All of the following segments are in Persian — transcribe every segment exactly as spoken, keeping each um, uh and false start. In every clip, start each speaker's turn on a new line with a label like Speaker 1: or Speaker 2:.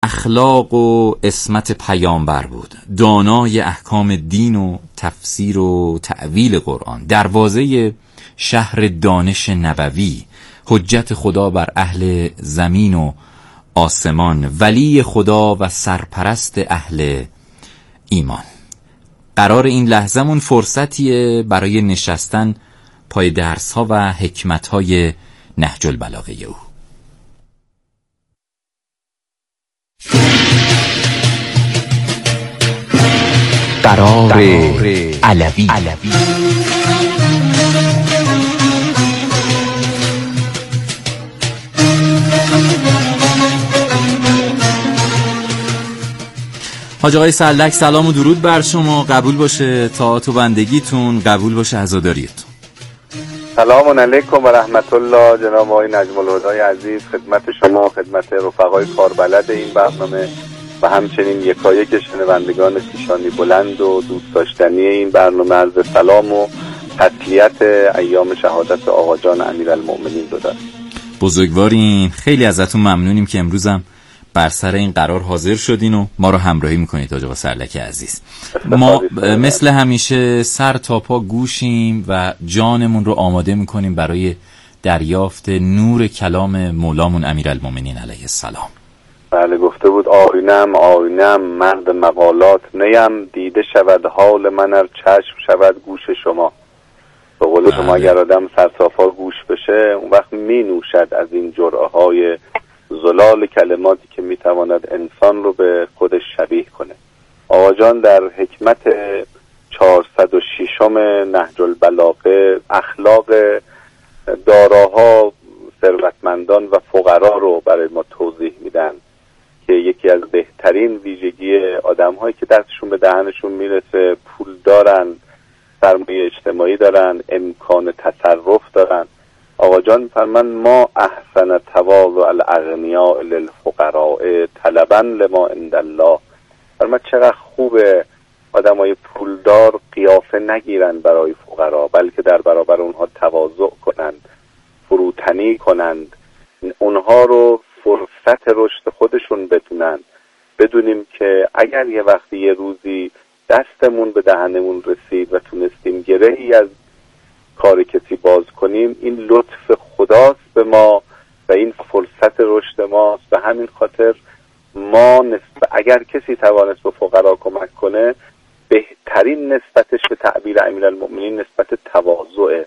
Speaker 1: اخلاق و عصمت پیامبر بود، دانای احکام دین و تفسیر و تأویل قرآن، دروازه شهر دانش نبوی، حجت خدا بر اهل زمین و آسمان، ولی خدا و سرپرست اهل ایمان. قرار این لحظمون فرصتیه برای نشستن پای درس ها و حکمت های نهج البلاغه او.
Speaker 2: قرار علوی.
Speaker 1: حاج آقای سلک، سلام و درود بر شما. قبول باشه طاعت و بندگیتون، قبول باشه عزاداریتون.
Speaker 3: سلام علیکم و رحمت الله. جناب آقای نجم الهدای عزیز، خدمت شما، خدمت رفقای کاربلد این برنامه و همچنین یکایک شنوندگان پیشانی بلند و دوست داشتنی این برنامه عرض سلام و تسلیت ایام شهادت آقا جان امیرالمؤمنین دادم.
Speaker 1: بزرگوارین، خیلی ازتون ممنونیم که امروزم بر سر این قرار حاضر شدین و ما رو همراهی میکنید حاج آقا سرلک عزیز. ما مثل همیشه سر تا پا گوشیم و جانمون رو آماده میکنیم برای دریافت نور کلام مولامون امیرالمؤمنین علیه السلام.
Speaker 3: بله، گفته بود آینم آینم مرد مقالات نیم، دیده شود حال من ار چشم شود گوش شما. به قول شما اگر آدم سر تا پا گوش بشه اون وقت می نوشد از این جرعه های زلال کلماتی که میتواند انسان رو به خودش شبیه کنه. آقا جان در حکمت چهارصد و ششم نهج البلاغه اخلاق داراها، ثروتمندان و فقرا رو برای ما توضیح میدن که یکی از بهترین ویژگی آدم‌هایی که دستشون به دهنشون میرسه، پول دارن، سرمایه اجتماعی دارن، امکان تصرف دارن. آقا جان فرمان ما احسن تواضع الاغنیاء للفقراء طلبا لما عند الله. فرمان چقدر خوبه آدمای پولدار قیافه نگیرن برای فقرا، بلکه در برابر اونها تواضع کنند، فروتنی کنند، اونها رو فرصت رشد خودشون بدونن. بدونیم که اگر یه وقتی یه روزی دستمون به دهنمون رسید و تونستیم گرهی از کار کسی باز کنیم، این لطف خداست به ما و این فرصت رشد ماست. به همین خاطر ما نسبت اگر کسی توانست به فقرا کمک کنه، بهترین نسبتش به تعبیر امیرالمؤمنین نسبت تواضع،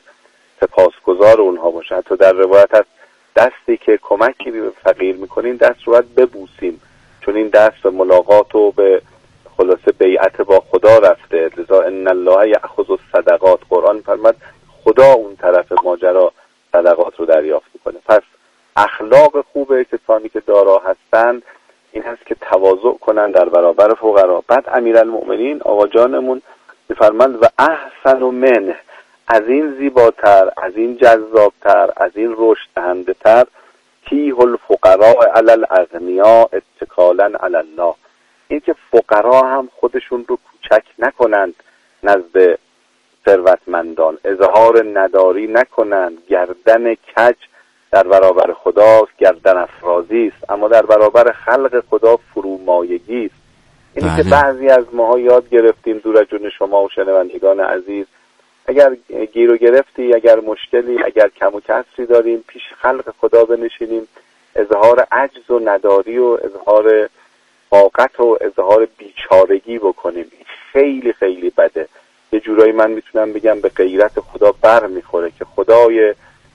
Speaker 3: سپاسگزار اونها باشه. حتی در روایت هست دستی که کمکی به فقیر میکنین دست رو باید ببوسیم، چون این دست به ملاقات و به خلاصه بیعت با خدا رفته. لذا ان الله یأخذ الصدقات، قرآن فرمود خدا اون طرف ماجرا صدقات رو دریافت میکنه. پس اخلاق خوبه کسانی که دارا هستند این هست که تواضع کنن در برابر فقرا. بعد امیرالمؤمنین آقا جانمون میفرماند و احسن منه، از این زیباتر، از این جذابتر، از این رشد دهنده تر، تیه الفقراء علی الاغنیاء اتکالا علی الله. این که فقرا هم خودشون رو کوچک نکنند نزد ثروتمندان، اظهار نداری نکنند، گردن کج در برابر خدا گردن افرازی است، اما در برابر خلق خدا فرومایگی است. اینی بله. که بعضی از ماها یاد گرفتیم دور از جون شما و شنوندگان عزیز، اگر گیر و گرفتی، اگر مشکلی، اگر کم و کسری داریم، پیش خلق خدا بنشینیم، اظهار عجز و نداری و اظهار فاقت و اظهار بیچارگی بکنیم. این خیلی خیلی بده. یه جورایی من میتونم بگم به غیرت خدا بر میخوره که خدای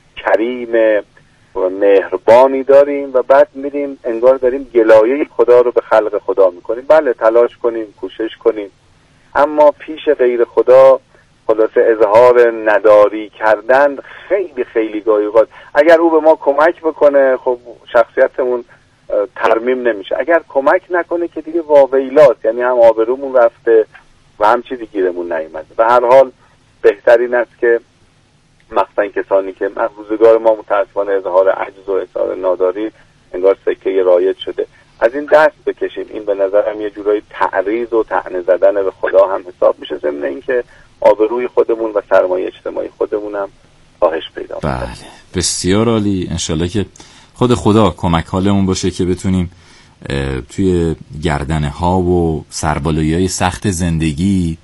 Speaker 3: کریم و مهربانی داریم و بعد میریم انگار داریم گلایه خدا رو به خلق خدا میکنیم. بله تلاش کنیم، کوشش کنیم، اما پیش غیر خدا خلاصه اظهار نداری کردن خیلی خیلی گاهی اوقات اگر او به ما کمک بکنه خب شخصیتمون ترمیم نمیشه، اگر کمک نکنه که دیگه واویلاست، یعنی هم آبرومون رفته و هم چیزی گیرمون نیومده. به هر حال بهترین است که مخصوصا کسانی که روزگار ما متاسفانه اظهار عجز و اظهار ناداری انگار سکه رایج شده، از این دست بکشیم. این به نظرم یه جورایی تعریض و طعنه زدن به خدا هم حساب میشه، ضمن اینکه آبروی خودمون و سرمایه اجتماعی خودمون هم کاهش پیدا میکنه.
Speaker 1: بله بسیار عالی. انشالله که خود خدا کمک حالمون باشه که بتونیم توی گردنه ها و سربالایی‌های سخت زندگی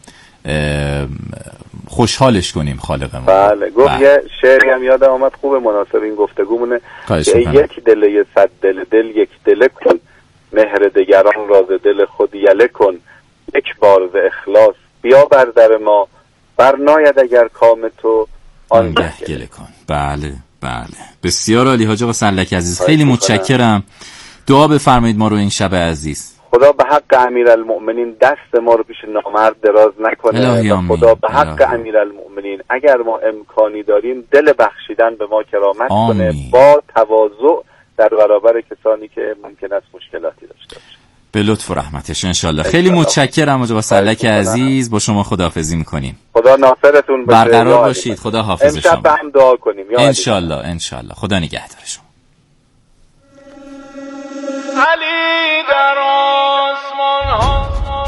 Speaker 1: خوشحالش کنیم خالقمون.
Speaker 3: بله گفت یه شعری هم یادم آمد خوب مناسب این گفتگومونه که یک دل یه صد دل دل یک دل کن، مهر دگران راز دل خود یله کن، یک بار ز اخلاص بیا بر در ما، بر ناید اگر کام تو آنگه
Speaker 1: گله کن. بله بله بسیار عالی حاج آقا سلک عزیز، خیلی متشکرم. دعا بفرمایید ما رو این شب عزیز.
Speaker 3: خدا به حق امیرالمؤمنین دست ما رو پیش نامرد دراز نکنه. خدا به حق امیرالمؤمنین اگر ما امکانی داریم دل بخشیدن به ما کرامت آمین. کنه با تواضع در برابر کسانی که ممکن است مشکلاتی داشته باشه
Speaker 1: به لطف و رحمتش انشالله. خیلی متشکرم آقا سلک عزیز، با شما خداحافظی میکنیم.
Speaker 3: خدا ناصرتون باشه.
Speaker 1: برقرار باشید. خدا حافظ شما.
Speaker 3: امشب هم دعا کنیم
Speaker 1: انشالله انشالله. خدا نگهدار شما.
Speaker 4: علی در آسمان ها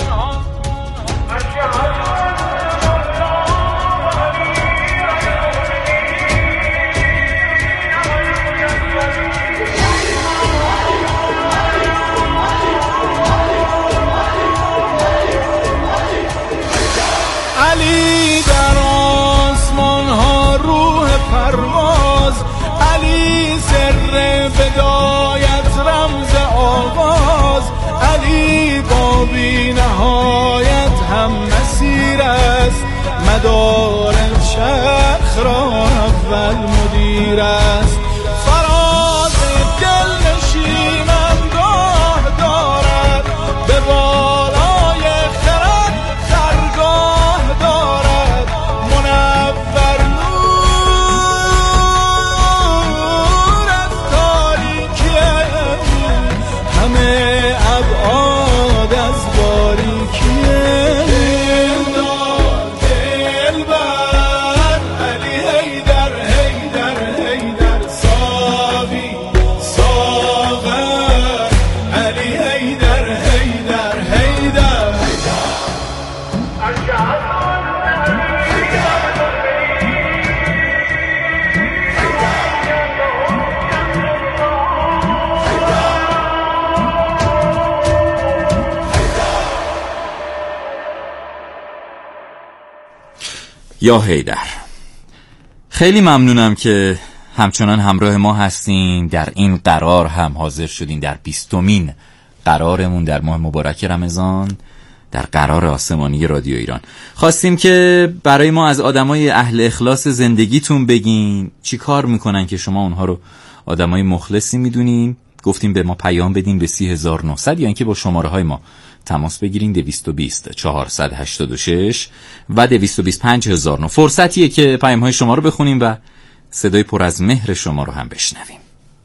Speaker 4: علی در آسمان ها روح پرواز، علی سر بدایت رمز آغاز، علی با بی نهایت هم مسیر است، مدار چرخ را اول مدیر است، فراز دل نشینم گاه دارد، به بالای خرد درگاه دارد، منور نور از تاریکی همه ابعاد از باریکی دل بر علی حیدر حیدر حیدر صافی ساغر علی حیدر حیدر حیدر
Speaker 1: یا حیدر. خیلی ممنونم که همچنان همراه ما هستین. در این قرار هم حاضر شدین در بیستمین قرارمون در ماه مبارک رمضان در قرار آسمانی رادیو ایران. خواستیم که برای ما از آدمای اهل اخلاص زندگیتون بگین، چی کار میکنن که شما اونها رو آدمای مخلصی میدونین. گفتیم به ما پیام بدین به سی هزار و نهصد یا اینکه با شماره های ما تماس بگیرین دویست و بیست چهارصد و هشتاد و شش و دویست و بیست پنج هزار و نه. فرصتیه که پیام های شما رو بخونیم و صدای پر از مهر شما رو هم بشنویم.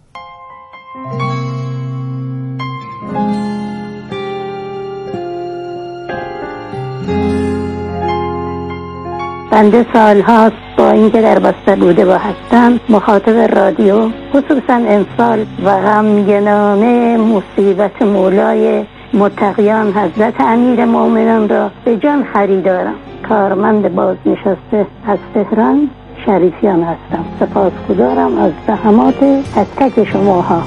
Speaker 5: بنده سال هاست با اینکه در بسته بوده با هستم مخاطب رادیو، خصوصا امسال و غمگنانه مصیبت مولای متقیان حضرت امیر مومنان را به جان خریدارم. کارمند بازنشسته از تهران شریفیان هستم. سپاسگزارم از زحمات تک تک شماها.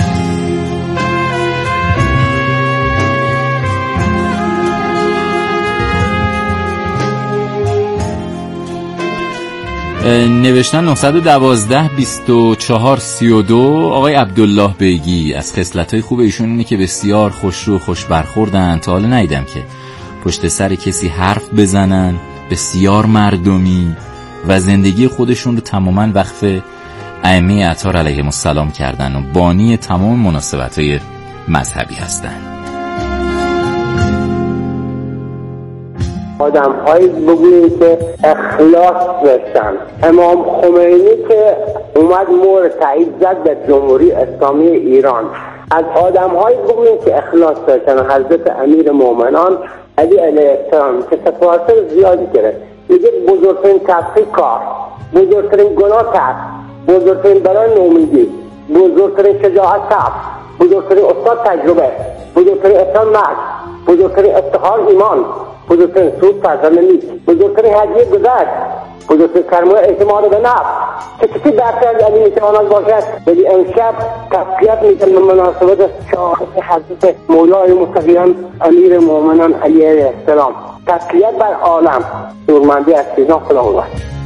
Speaker 1: نوشتن نه یک دو بیست و چهار سی و دو. آقای عبدالله بیگی از خصلت‌های خوب ایشون اینه که بسیار خوش رو خوش برخوردن. تا حالا ندیدم که پشت سر کسی حرف بزنن، بسیار مردمی و زندگی خودشون رو تماما وقف ائمه اطهار علیهم السلام کردن و بانی تمام مناسبت‌های مذهبی هستن.
Speaker 6: آدم هایی بگوییم که اخلاص داشتن. امام خمینی که اومد مهر تایید زد در جمهوری اسلامی ایران، از آدم هایی بگوییم که اخلاص داشتن. حضرت امیر مومنان علی علیه السلام که تفاصیل زیادی کرده، میگه بزرگترین تفریق کار، بزرگترین گناه کرد، بزرگترین برای نومیدی، بزرگترین شجاعت صبر، بزرگترین استاد تجربه، بزرگترین احسان مرد، بزرگترین افتخار ایمان، بزرگترین سود فرزند نیک، بزرگترین هدیه گذشت، بزرگترین سرمایه اعتماد به نفس که کسی درصد از این میتواند باشد. ولی امشب تسلیت میگم به مناسبت شهادت حضرت مولای متقیان امیر مومنان علی علیه السلام. تسلیت بر عالم. نورمندی از سیزان خدا بود.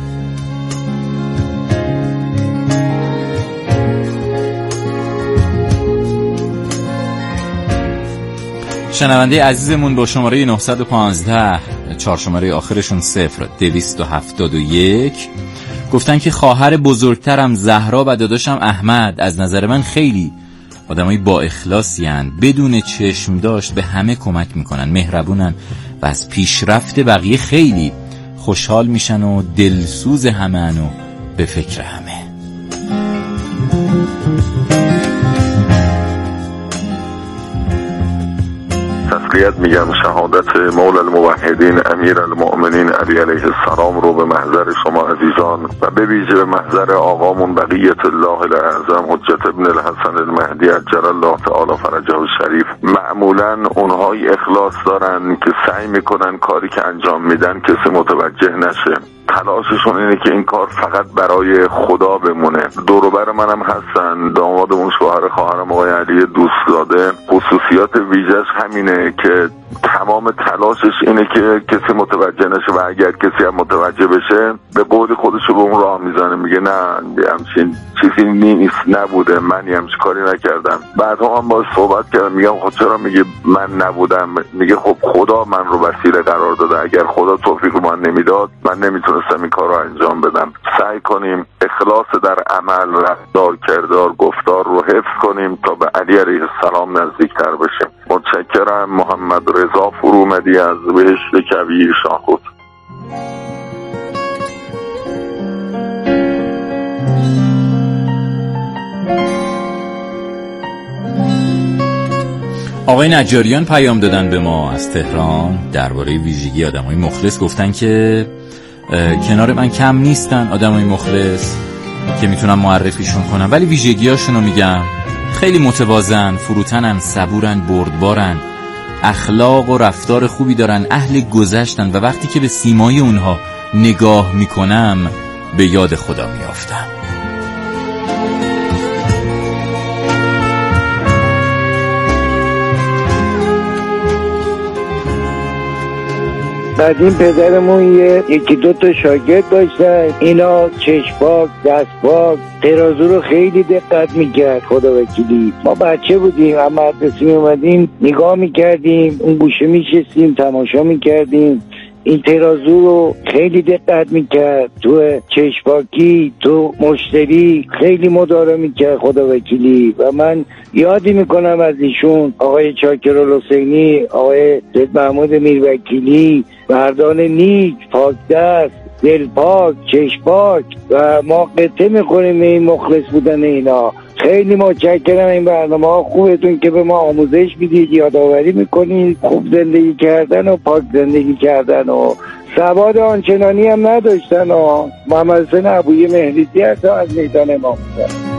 Speaker 1: شنونده عزیزمون با شماره نه یک پنج چهار شماره آخرشون صفر دویست و هفتاد و یک گفتن که خواهر بزرگترم زهرا و داداشم احمد از نظر من خیلی آدمای با اخلاصی هن، بدون چشم داشت به همه کمک میکنن، مهربونن و از پیشرفت بقیه خیلی خوشحال میشن و دلسوز همه هن و به فکر همه.
Speaker 7: تسلیت میگم شهادت مولا الموحدین امیر المؤمنین علی علیه السلام رو به محضر شما عزیزان و به ویژه به محضر آقامون بقیت الله الاعظم حجت ابن الحسن المهدی عجل الله تعالی فرجه الشریف. معمولا اونهای اخلاص دارن که سعی میکنن کاری که انجام میدن کسی متوجه نشه، تلاششون اینه که این کار فقط برای خدا بمونه. دور و بر منم هستن، دامادمون شوهر خواهرم آقای علی دوستزاده خصوصیات ویژه‌اش همینه که تمام تلاشش اینه که کسی متوجه نشه و اگر کسی هم متوجه بشه به قول خودش رو به اون راه میزنه، میگه نه همچین چیزی نیست، نبوده، من همچین کاری نکردم. بعدها هم باش صحبت کردم، میگم خب چرا؟ میگه من نبودم. میگه خب خدا من رو وسیله قرار داده، اگر خدا توفیق من نمیداد من نمیتونستم این کار رو انجام بدم. سعی کنیم اخلاص در عمل، رفتار، کردار، گفتار رو حفظ کنیم تا به علی علیه السلام نزدیکتر بشیم. متشکرم. محمد رضا فرومدی از بهشت کویر شاهخود.
Speaker 1: آقای نجاریان پیام دادن به ما از تهران درباره ویژگی آدمای مخلص. گفتن که کنار من کم نیستن آدمای مخلص که میتونم معرفیشون کنم، ولی ویژگیاشونو میگم. خیلی متوازن، فروتنن، صبورن، بردبارن، اخلاق و رفتار خوبی دارن، اهل گذشتن و وقتی که به سیمای اونها نگاه میکنم به یاد خدا میافتم.
Speaker 8: بعد این پدرمون یه یکی دو تا شاگرد داشتن، اینا چشم‌پاک، دست‌پاک، ترازو رو خیلی دقت میکرد. خدا وکیلی ما بچه بودیم، اما مدرسه میومدیم نگاه میکردیم، اون گوشه میشستیم تماشا میکردیم، این ترازو رو خیلی دقت میکرد، تو چشمپاکی، تو مشتری خیلی مدارا میکرد. خدا وکیلی و من یادی میکنم از ایشون، آقای چاکرالحسینی، آقای سید محمود میروکیلی، مردان نیک، پاک دست، دل پاک، چشم پاک و ما قطعه میکنیم به این مخلص بودن اینا. خیلی متشکرم. این برنامه ها خوبتون که به ما آموزش میدید، یادآوری میکنید خوب زندگی کردن و پاک زندگی کردن و سواد آنچنانی هم نداشتن. و محمد حسین ابویی مهریسی هستم از میدان امام حسین.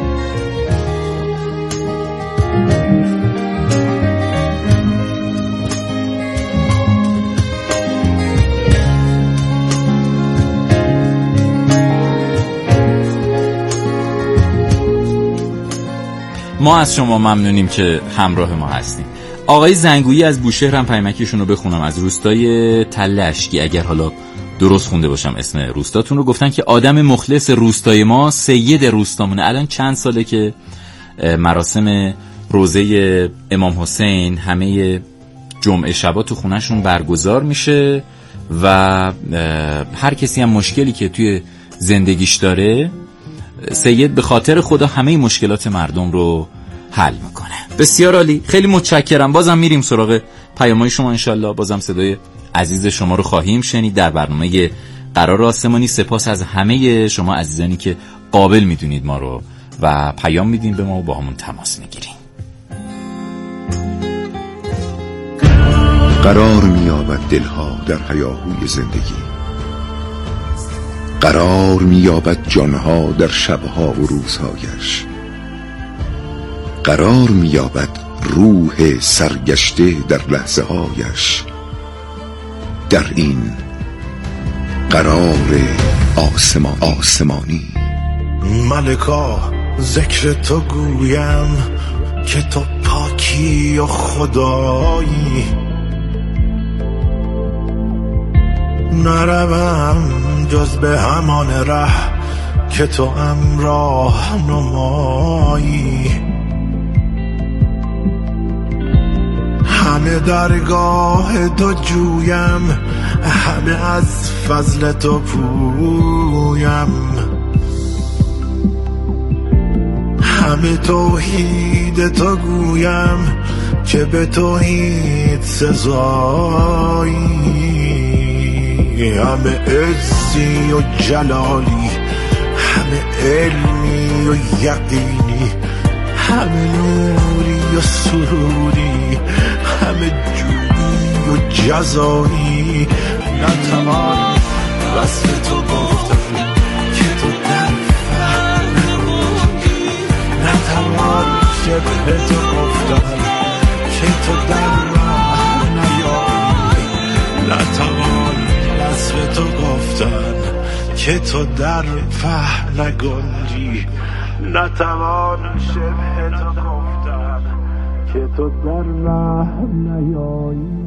Speaker 1: ما از شما ممنونیم که همراه ما هستیم. آقای زنگویی از بوشهر هم پیامکشون رو بخونم، از روستای تله اشکی، اگر حالا درست خونده باشم اسم روستاتون رو. گفتن که آدم مخلص روستای ما سید روستامونه. الان چند ساله که مراسم روزه امام حسین همه جمعه شبا تو خونهشون برگزار میشه و هر کسی هم مشکلی که توی زندگیش داره سید به خاطر خدا همه مشکلات مردم رو حل میکنه. بسیار عالی، خیلی متشکرم. بازم میریم سراغ پیام‌های شما انشالله. بازم صدای عزیز شما رو خواهیم شنید در برنامه قرار آسمانی. سپاس از همه شما عزیزانی که قابل میدونید ما رو و پیام میدین به ما و با همون تماس میگیریم.
Speaker 9: قرار می‌یابد دلها در هیاهوی زندگی، قرار می‌یابد جانها در شبها و روزهایش، قرار می‌یابد روح سرگشته در لحظه هایش. در این قرار آسمان آسمانی.
Speaker 4: ملکا ذکر تو گویم که تو پاکی و خدایی، نروم جز به همان ره که تو امراه نمایی. همه درگاه تو جویم، همه از فضل تو پویم، همه توحید تو گویم که به توحید سزایی. همه عزی و جلالی، همه علمی و یقینی، همه نوری و سروری، همه جودی و جزایی. نتوان وصف تو گفتن که تو در فهم نگویی، نتوان شبه تو گفتن که تو در راه نیایی، نتوان وصف تو گفتن که تو در فهم نگنجی، نتوان شبه تو گفتن که تو در راه نیایی.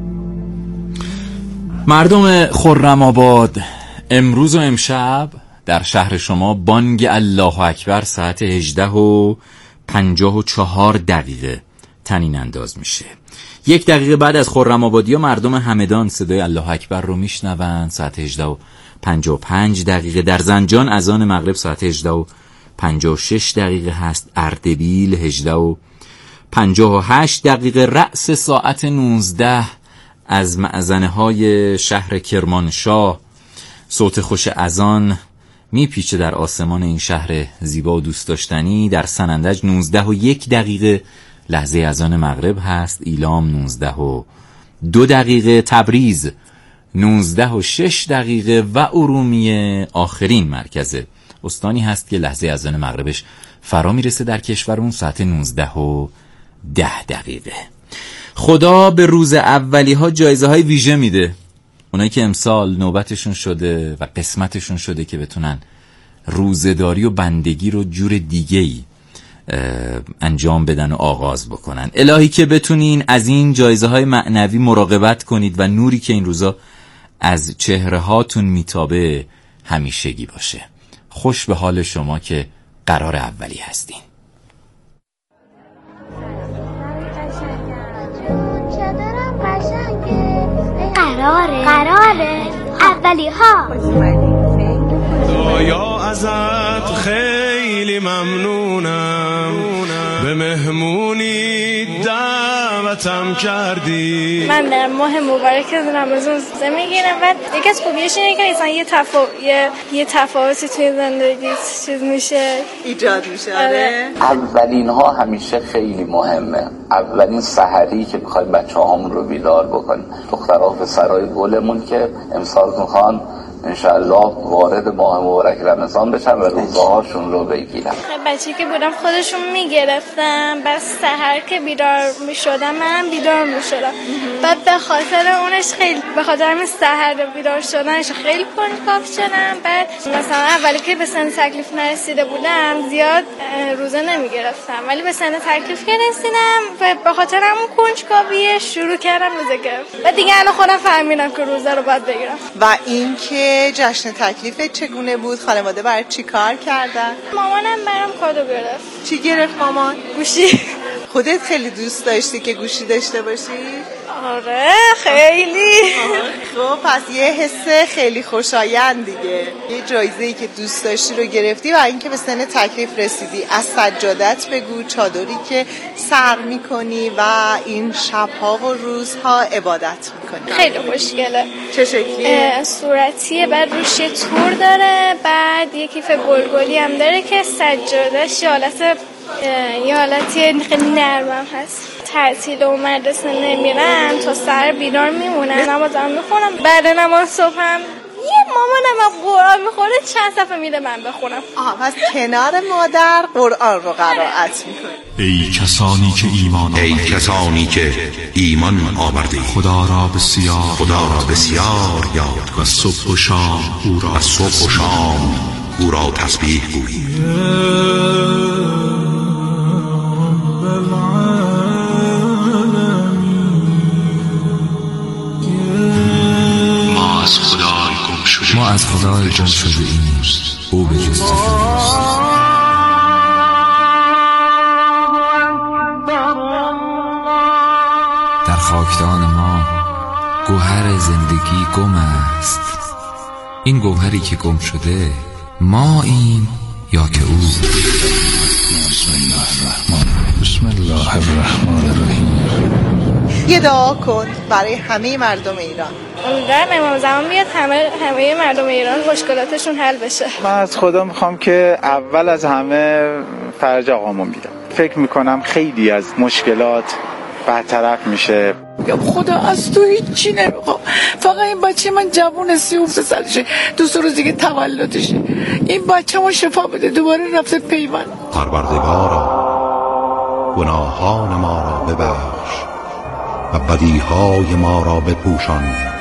Speaker 1: مردم خرم آباد، امروز و امشب در شهر شما بانگ الله اکبر ساعت هجده و پنجاه و چهار دقیقه طنین انداز میشه. یک دقیقه بعد از خرم آبادی ها مردم همدان صدای الله اکبر رو میشنون ساعت هجده و پنجاه و پنج دقیقه. در زنجان اذان مغرب ساعت هجده و پنجاه و شش دقیقه هست. اردبیل هجده و پنجاه و هشت دقیقه. رأس ساعت نوزده از مأذنه های شهر کرمانشاه صوت خوش اذان میپیچه در آسمان این شهر زیبا و دوست داشتنی. در سنندج نوزده و یک دقیقه لحظه اذان مغرب هست. ایلام نوزده و دو دقیقه. تبریز نوزده و شش دقیقه و ارومیه آخرین مرکز استانی هست که لحظه اذان مغربش فرا میرسه در کشورمون ساعت نوزده و ده دقیقه. خدا به روز اولی ها جایزه های ویژه میده. اونایی که امسال نوبتشون شده و قسمتشون شده که بتونن روزداری و بندگی رو جور دیگه‌ای انجام بدن و آغاز بکنن. الهی که بتونین از این جایزه های معنوی مراقبت کنید و نوری که این روزا از چهره هاتون میتابه همیشگی باشه. خوش به حال شما که قرار اولی هستین.
Speaker 10: قراره قراره اولی ها.
Speaker 4: دایا ازت خیلی ممنونم، به مهمونی دعوتم کردی.
Speaker 10: من در ماه مبارک رمضان روزه میگیرم و یکی از خوبیش اینه که مثلا یه تفا... یه... یه تفاوتی توی زندگی چیز میشه، ایجاد میشه. آره.
Speaker 11: اولین ها همیشه خیلی مهمه. اولین سحری که میخوایم بچه هامون رو بیدار بکنیم، دخترها و پسرای گلمون که امسال میخوان انشالله وارد ماه مبارک رمضان بشن و روزهاشون رو بگیرن.
Speaker 10: بچه که بودم خودشون میگرفتم، بس سحر که بیدار میشدم من بیدار میشدم. بعد به خاطر اونش خیلی به خاطر همین سحر بیدار شدنش خیلی کنجکاو شدم. بعد مثلا اولی که به سن تکلیف نرسیده بودم زیاد روزه نمیگرفتم، ولی به سن تکلیف که رسیدم و به خاطر همون کنجکاوی شروع کردم روزه گرفتن و دیگه الان خودم فهمیدم که روزه رو باید بگیرم.
Speaker 12: و این که جشن تکلیفت چگونه بود؟ خانواده برات چی کار کردن؟
Speaker 10: مامانم برام کادو گرفت.
Speaker 12: چی گرفت مامان؟
Speaker 10: گوشی.
Speaker 12: خودت خیلی دوست داشتی که گوشی داشته باشی؟
Speaker 10: آره خیلی.
Speaker 12: خب پس یه حس خیلی خوشایند دیگه. یه جایزه‌ای که دوست داشتی رو گرفتی و اینکه به سن تکلیف رسیدی. از سجادت بگو، چادری که سر میکنی و این شبها و روزها عبادت میکنی.
Speaker 10: خیلی خوشگله.
Speaker 12: چه شکلیه؟
Speaker 10: صورتیه، بعد روش یه تور داره، بعد یه کیف گلگلی هم داره که سجادش یه حالت یه حالتی خیلی نرمم هست. تعطیل و مدرسه نمیرم تا سر بیدار میمونم، نمازم میخونم، بعد نماز صبحم یه مامانم هم قرآن میخوره چند صفحه میده من بخونم.
Speaker 12: آها پس کنار مادر قرآن رو قرائت میکنه.
Speaker 13: ای کسانی که ایمان
Speaker 9: ای کسانی که ایمان آورده
Speaker 13: خدا را بسیار
Speaker 9: خدا را بسیار یاد
Speaker 13: و صبح و شام او را
Speaker 9: و صبح و شام او را تسبیح گویید.
Speaker 13: ما از خدای گم شده ما از خدای گم شده ایم او به جز در خاکدان ما گوهر زندگی گم است. این گوهری که گم شده ما این یا که او. بسم الله الرحمن بسم الله الرحمن الرحیم.
Speaker 12: یه دعا کن برای همه مردم ایران.
Speaker 10: امیدوارم امام زمان بیاد همه همه مردم ایران مشکلاتشون حل بشه.
Speaker 14: من از خدا میخوام که اول از همه فرج آقامون بیاد. فکر میکنم خیلی از مشکلات برطرف میشه.
Speaker 15: میگم خدا از تو هیچی نمیخوام، فقط این بچه من جوون سی و سه سالشه، دو سه روز دیگه تولدشه، این بچه ما شفا بده دوباره رفته پیوند.
Speaker 9: پروردگارا گناهان ما را ببخش و بدیهای ما را بپوشان.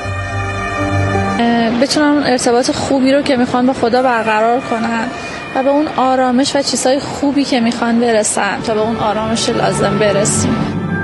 Speaker 16: بتونن ارتباط خوبی رو که میخوان با خدا برقرار کنن و به اون آرامش و چیزهای خوبی که میخوان برسن تا به اون آرامش لازم برسیم.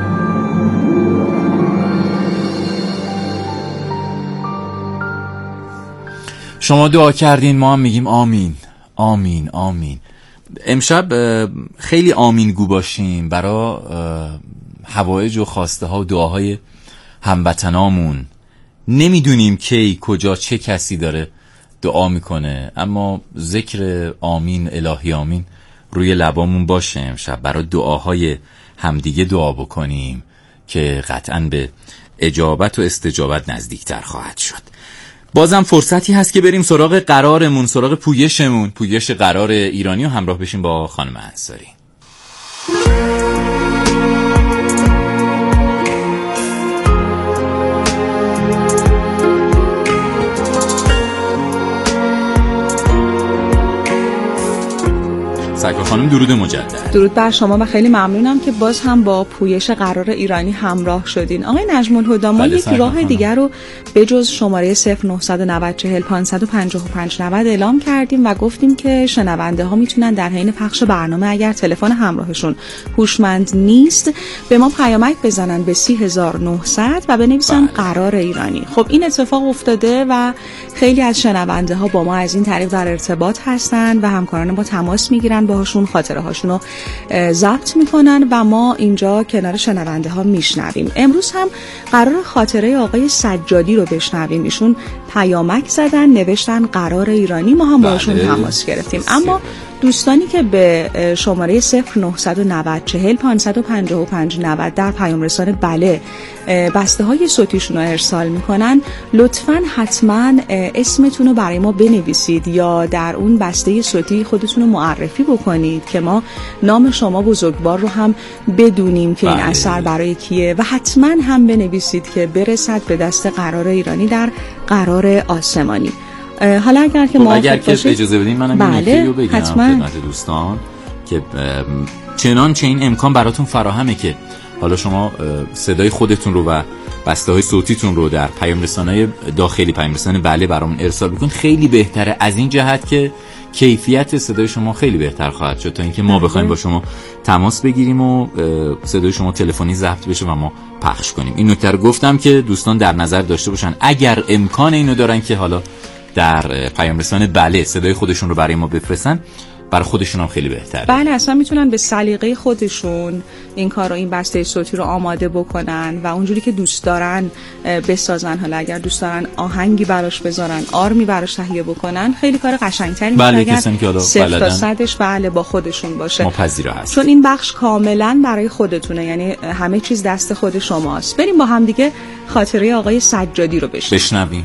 Speaker 1: شما دعا کردین، ما هم میگیم آمین آمین آمین. امشب خیلی آمین گو باشیم برای حوایج و خواسته ها و دعاهای هموطنامون. نمیدونیم کی کجا چه کسی داره دعا میکنه، اما ذکر آمین الهی آمین روی لبامون باشه امشب برای دعاهای همدیگه دعا بکنیم که قطعاً به اجابت و استجابت نزدیکتر خواهد شد. بازم فرصتی هست که بریم سراغ قرارمون، سراغ پویشمون، پویش قرار ایرانی و همراه بشیم با خانم انصاری. سرکار خانم درود مجدد.
Speaker 17: درود بر شما و خیلی ممنونم که باز هم با پویش قرار ایرانی همراه شدین. آقای نجم الهدی، ما یک راه خانم. دیگر رو به جز شماره صفر نه نه نه چهل پانصد و پنجاه و پنج نود اعلام کردیم و گفتیم که شنونده ها میتونن در حین پخش برنامه اگر تلفن همراهشون هوشمند نیست به ما پیامک بزنن به سی هزار و نهصد و بنویسن قرار ایرانی. خب این اتفاق افتاده و خیلی از شنونده ها با ما از این طریق در ارتباط هستن و همکاران ما تماس میگیرن، باهاشون خاطره هاشون رو ضبط میکنن و ما اینجا کنار شنونده ها میشنویم. امروز هم قرار خاطره آقای سجادی رو بشنویم. ایشون پیامک زدن، نوشتن قرار ایرانی، ما هم باهاشون تماس گرفتیم. اما دوستانی که به شماره صفر نه نه نه چهل پانصد و پنجاه و پنج نود در پیام رسان بله بسته های صوتیشون رو ارسال میکنن، لطفاً حتما اسمتون رو برای ما بنویسید یا در اون بسته صوتی خودتون رو معرفی بکنید که ما نام شما بزرگوار رو هم بدونیم که این اثر برای کیه و حتما هم بنویسید که برسد به دست قرار ایرانی در قرار آسمانی. حالا اگر که ما
Speaker 1: اگر که اجازه بدین منم
Speaker 17: بله،
Speaker 1: این نکته رو بگم خدمت دوستان که چنانچه این امکان براتون فراهمه که حالا شما صدای خودتون رو و بسته های صوتیتون رو در پیام رسانه‌های داخلی پیام رسانه بله برامون ارسال بکنید. خیلی بهتره از این جهت که کیفیت صدای شما خیلی بهتر خواهد شد تا اینکه ما بخوایم با شما تماس بگیریم و صدای شما تلفنی ضبط بشه و ما پخش کنیم. این نکته رو گفتم که دوستان در نظر داشته باشن اگر امکان اینو دارن که حالا در پیام رسانه بله صدای خودشون رو برای ما بفرستن، برای خودشون هم خیلی بهتره.
Speaker 17: بله اصلا میتونن به سلیقه خودشون این کار رو، این بسته صوتی رو آماده بکنن و اونجوری که دوست دارن بسازن. حالا اگر دوست دارن آهنگی براش بذارن، آرمی براش تهیه بکنن، خیلی کار قشنگتری میشه.
Speaker 1: بله کسانی که حالا
Speaker 17: صفر تا صدش بله با خودشون باشه.
Speaker 1: ما پذیرا هست.
Speaker 17: چون این بخش کاملا برای خودتونه، یعنی همه چیز دست خود شماست. بریم با هم دیگه خاطره آقای سجادی رو بشنویم.
Speaker 1: بشنویم.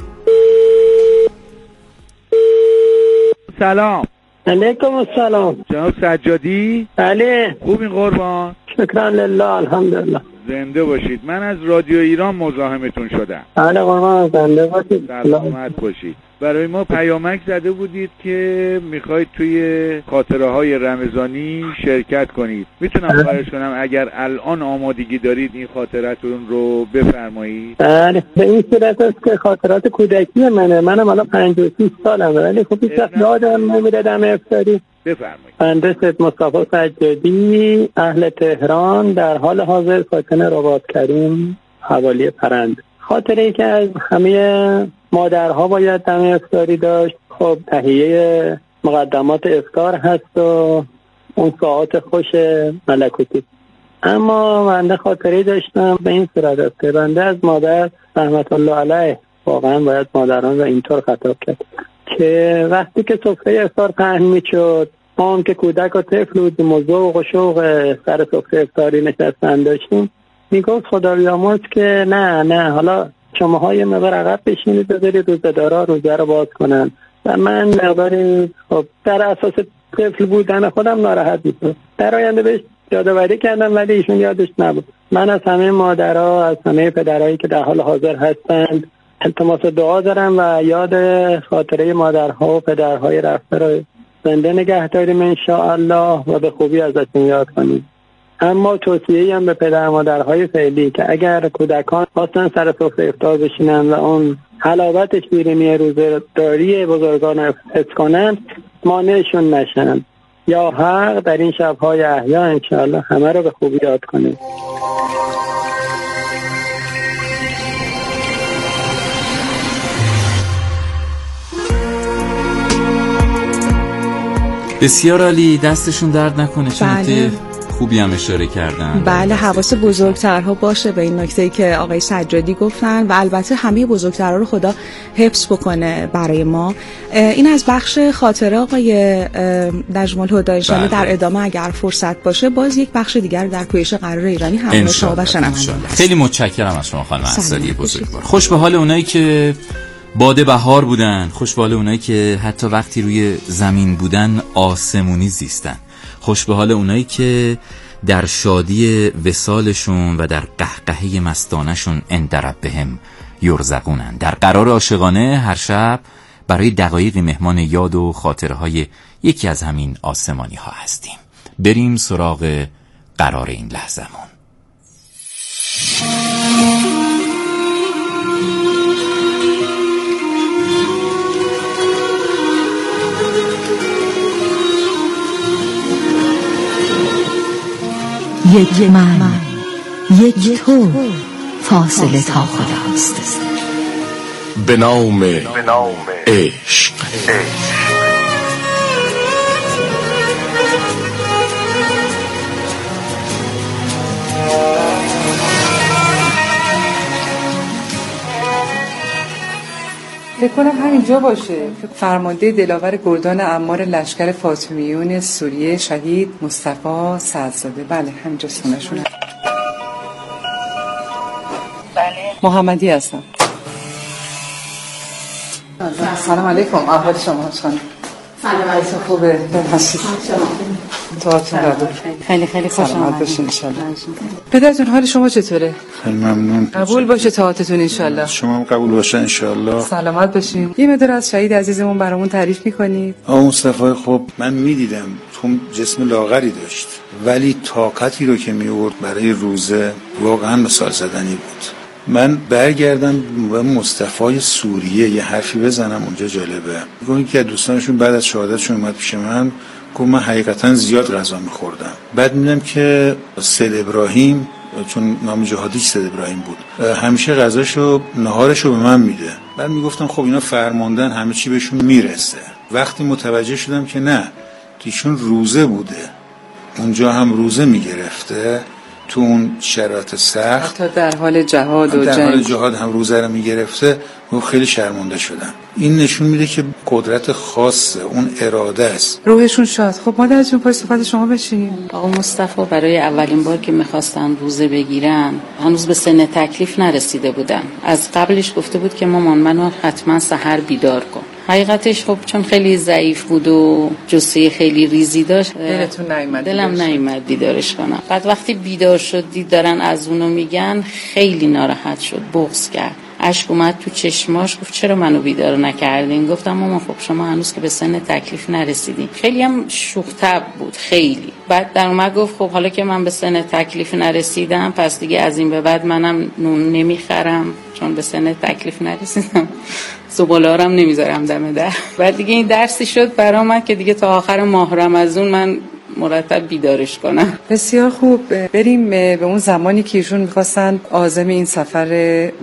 Speaker 18: سلام.
Speaker 6: علیکم السلام.
Speaker 18: جناب سجادی؟
Speaker 6: بله.
Speaker 18: خوبین قربان؟
Speaker 6: شکران لله الحمدلله.
Speaker 8: زنده باشید. من از رادیو ایران مزاحمتون شدم.
Speaker 6: بله قربان، زنده باشید.
Speaker 8: سلامت باشید. برای ما پیامک زده بودید که میخواید توی خاطره های رمضانی شرکت کنید. میتونم خواهش کنم اگر الان آمادگی دارید این خاطرتون رو بفرمایید؟
Speaker 6: بله، به این صورت است که خاطرات کودکی منه. منم الان پنجاه و شش سالمه، ولی خب هیچ وقت یادم نمیره دم افطاری.
Speaker 8: بفرمایید.
Speaker 6: بنده سید مصطفی سجادی، اهل تهران، در حال حاضر ساکن رباط کریم حوالی پرند. خاطره ای که از همه مادرها باید دم افطاری داشت، خب تهیه مقدمات افطار هست و اون ساعات خوش ملکوتی. اما بنده خاطره داشتم به این صورت است که بنده از مادر رحمت الله علیه، واقعا باید مادران را اینطور خطاب کرد که وقتی که سفره افطار پهن میشد، ما هم که کودک و طفل بودیم و ذوق و شوق سر سفره افطاری نشستن داشتیم، میگفت خدا بیامرز که نه نه حالا شماها یه مقدار عقب بشینید بذارید روزه‌دارا روزه رو باز کنن. و من مقداری خب در اساس طفل بودن خودم ناراحت میشم. در آینده بهش یادآوری کردم ولی ایشون یادش نبود. من از همه مادرها، از همه پدرایی که در حال حاضر هستند التماس دعا دارم و یاد خاطره مادرها و پدرهای رفته رو زنده نگه داریم ان شاء الله و به خوبی ازشون یاد کنیم. اما توصیه‌ای هم به پدر مادرهای فعلی که اگر کودکان خواستن سر سفره افطار بشینن و اون حلاوت شیرینی روزه‌داری بزرگان حفظ کنن، مانعشون نشن. یا حق در این شب‌های احیا ان شاء الله همه رو به خوبی یاد کنیم.
Speaker 1: بسیار عالی، دستشون درد نکنه. چون
Speaker 17: بله.
Speaker 1: خوبی هم اشاره کردن.
Speaker 17: بله، حواس بزرگترها باشه به این نکته‌ای که آقای سجادی گفتن و البته همه بزرگترها رو خدا حفظ بکنه برای ما. این از بخش خاطره آقای نجم الهدی. ان شاءالله در ادامه اگر فرصت باشه باز یک بخش دیگر در پویش قرار ایرانی همراه شما و شنوندگان.
Speaker 1: خیلی متشکرم از شما خانم اسدی بزرگوار. خوش به حال اونایی که باده بهار بودن، خوش به حال اونایی که حتی وقتی روی زمین بودن آسمونی زیستن، خوش به حال اونایی که در شادی وصالشون و در قهقهه مستانشون اندرب بهم یرزقونن. در قرار عاشقانه هر شب برای دقایقی مهمان یاد و خاطره های یکی از همین آسمانی ها هستیم. بریم سراغ قرار این لحظمون.
Speaker 18: یک من یک تو فاصله تا خداست.
Speaker 9: به نام عشق.
Speaker 19: فکر کنم همینجا باشه. فرمانده دلاور گردان عمار لشکر فاطمیون سوریه شهید مصطفی سعدزاده. بله همینجا سونشونه.
Speaker 20: بله
Speaker 19: محمدی هستم. سلام علیکم. احوال شما خانم؟
Speaker 20: سلام علیکم.
Speaker 19: خوبه؟ هستید؟ تواتون دادور.
Speaker 20: خیلی خیلی خوش
Speaker 19: سلامت باشین انشالله. پدرتون حال شما چطوره؟
Speaker 21: خیلی ممنون.
Speaker 19: قبول باشه تواتتون انشالله.
Speaker 21: شما هم قبول باشه انشالله.
Speaker 19: سلامت باشین. یه مقدار از شهید عزیزمون برامون تعریف میکنید؟
Speaker 21: آقا مصطفی خب من میدیدم تو جسم لاغری داشت ولی طاقتی رو که میورد برای روزه واقعا مثال زدنی بود. من برگردم و مصطفی سوریه یه حرفی بزنم اونجا جالبه. گفت که دوستانشون بعد از شهادتشون اومد پیش من، گفت من حقیقتا زیاد غذا میخوردم. بعد میدم که سید ابراهیم، چون نام جهادیش سید ابراهیم بود، همیشه غذاشو نهارشو به من میده. بعد میگفتم خب اینا فرماندن همه چی بهشون میرسه. وقتی متوجه شدم که نه، ایشون روزه بوده، اونجا هم روزه میگرفته تو اون شرایط سخت،
Speaker 19: حتی در حال جهاد و
Speaker 21: در
Speaker 19: جنگ،
Speaker 21: حال جهاد هم روزه رو میگرفته و خیلی شرمنده شدم. این نشون میده که قدرت خاصه، اون اراده است.
Speaker 19: روحشون شاد. خب مادر جون پای صحبت شما بشیم.
Speaker 20: آقا مصطفی برای اولین بار که میخواستن روزه بگیرن هنوز به سن تکلیف نرسیده بودن. از قبلش گفته بود که مامان منو حتما سحر بیدار کن. حقیقتش خب چون خیلی ضعیف بود و جثه خیلی ریزی داشت،
Speaker 19: دلتون نیومد
Speaker 20: دلم نیومد بیدارش کنم. بعد وقتی بیدار شد دید دارن از اونو میگن، خیلی ناراحت شد، بغض کرد، اشک اومد تو چشماش، گفت چرا منو بیدار نکردین؟ گفتم مامان خب شما هنوز که به سن تکلیف نرسیدین. خیلی هم شوخ طبع بود خیلی. بعد در اومد گفت خب حالا که من به سن تکلیف نرسیدم پس دیگه از این به بعد منم نون نمیخرم چون به سن تکلیف نرسیدم، زباله‌ها رو هم نمیذارم دم در. بعد دیگه این درسی شد برام من که دیگه تا آخر ماه رمضان من مرتب بیدارش کنم.
Speaker 19: بسیار خوب، بریم به اون زمانی که ایشون میخواستن عازم این سفر